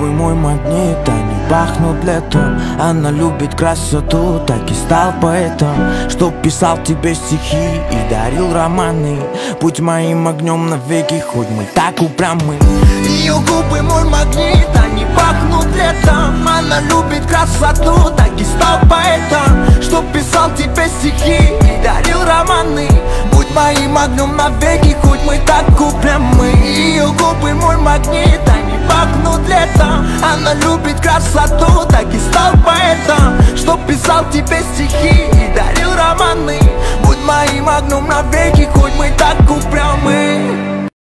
губы мой магнит, они пахнут летом. Она любит красоту, так и стал поэтом, чтоб писал тебе стихи и дарил романы. Будь моим огнем навеки, хоть мы так упрямы. Ее губы мой магнит, они пахнут летом. Она любит красоту, так и стал поэтом, чтоб писал тебе стихи и дарил романы. Будь моим огнем навеки, хоть мы так упрямы. Ее губы мой магнит, они пахнут летом. Она любит красоту, так и стал поэтом, чтоб писал тебе стихи и дарил романы. Будь моим огнем навеки, хоть мы так упрямы.